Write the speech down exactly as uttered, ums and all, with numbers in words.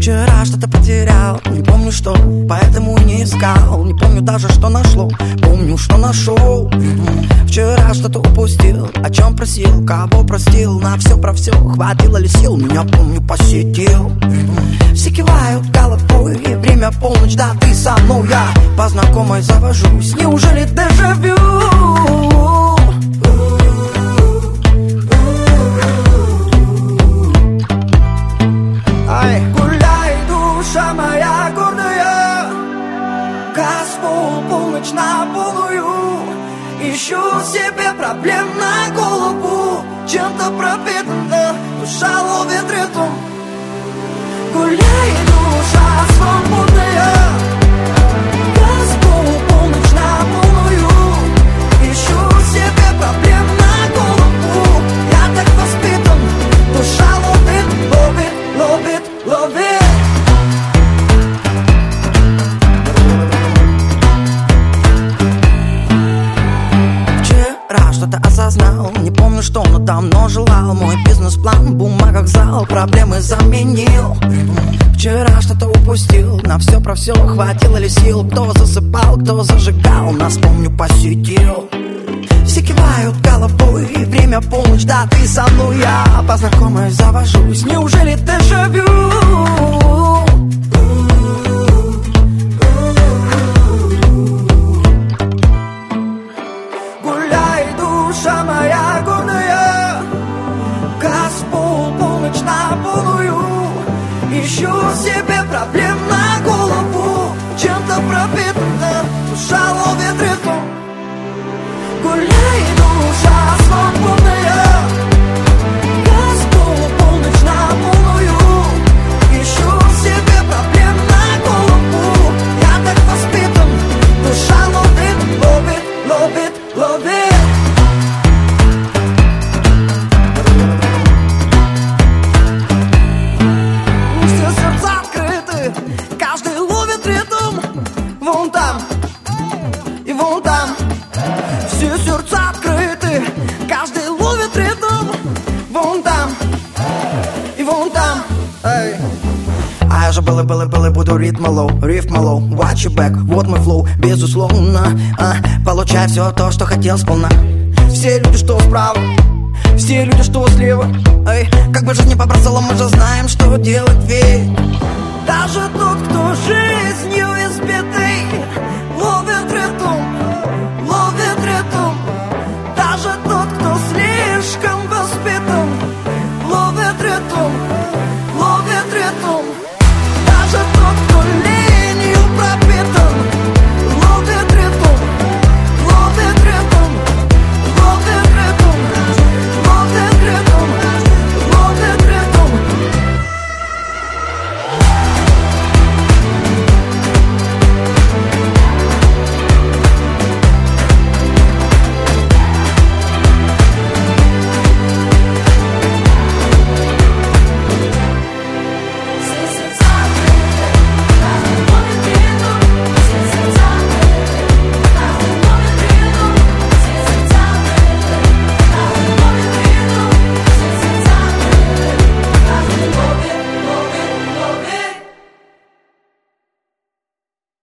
Вчера что-то потерял, не помню что, поэтому не искал. Не помню даже, что нашло, помню, что нашел. Вчера что-то упустил, о чем просил, кого простил. На все про все, хватило ли сил, меня, помню, посетил. Все кивают головой, время полночь, да ты со мной. Я по знакомой завожусь, неужели дежавю? Ай, гуляй, душа моя гордая, Газпол, полночь на полную. Ищу себе проблем на голову, чем-то пропитана, душа ловит ритм. Гуляй, душа свободная, Газпол, полночь на полную. Ищу себе проблем на голову, я так воспитан, душа ловит, ловит, ловит, ловит. Вчера что-то осознал, не помню что, но давно желал. Мой бизнес-план в бумагах зал, проблемы заменил. Вчера что-то упустил, на все про все, хватило ли сил. Кто засыпал, кто зажигал, нас, помню, посетил. Все кивают головой, время полночь, да ты со мной. Я по знакомой завожусь, неужели дежавю? Гуляй, душа моя гордая, Газпол, полночь на полную. Ищу себе проблем на голову, чем-то пропитана, душа ловит ритм. Гуляй, душа свободная, Газпол, полночь на полную. Ищу себе проблем на голову, я так воспитан, душа ловит, ловит, ловит, ловит. Все сердца открыты, каждый ловит ритм. Вон там и вон там. Все сердца открыты, каждый ловит ритм. Вон там и вон там. Эй. А я же был и был и был и буду ритм лоу, рифм лоу, watch your back, вот мой флоу, безусловно. а, Получай все то, что хотел сполна. Все люди, что справа, все люди, что слева. Эй, как бы жизнь не побросала, мы же знаем, что делать. Ведь даже тот, кто жизнью